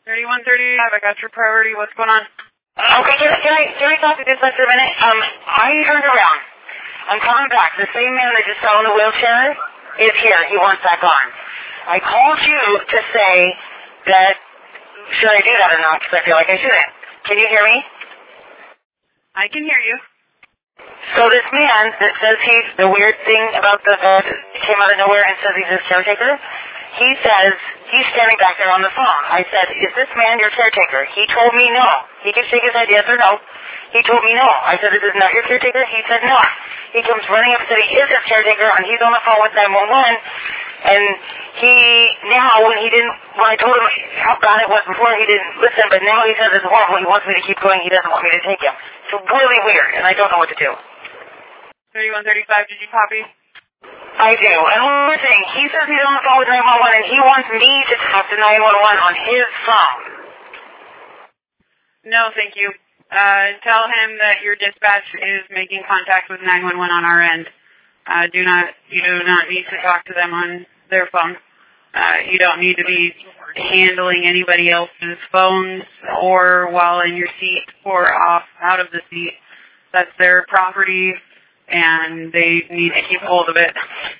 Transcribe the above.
3135, I got your priority. What's going on? Okay, can I talk to this for a minute? I turned around. I'm coming back. The same man that just fell in the wheelchair is here. He wants back on. I called you to say that, should I do that or not? Because I feel like I shouldn't. Can you hear me? I can hear you. So this man that says he's the weird thing about the vet came out of nowhere and says he's his caretaker, he says he's standing back there on the phone. I said, is this man your caretaker? He told me no. He could shake his head yes or no. He told me no. I said, is this not your caretaker? He said no. He comes running up and said he is his caretaker, and he's on the phone with 911. And when I told him how bad it was before, he didn't listen, but now he says it's horrible. He wants me to keep going. He doesn't want me to take him. It's really weird, and I don't know what to do. 3135, did you copy? I do. And one more thing, he says he's on the phone with 911, and he wants me to talk to 911 on his phone. No, thank you. Tell him that your dispatch is making contact with 911 on our end. You do not need to talk to them on their phone. You don't need to be handling anybody else's phones or while in your seat or out of the seat. That's their property, and they need to keep hold of it.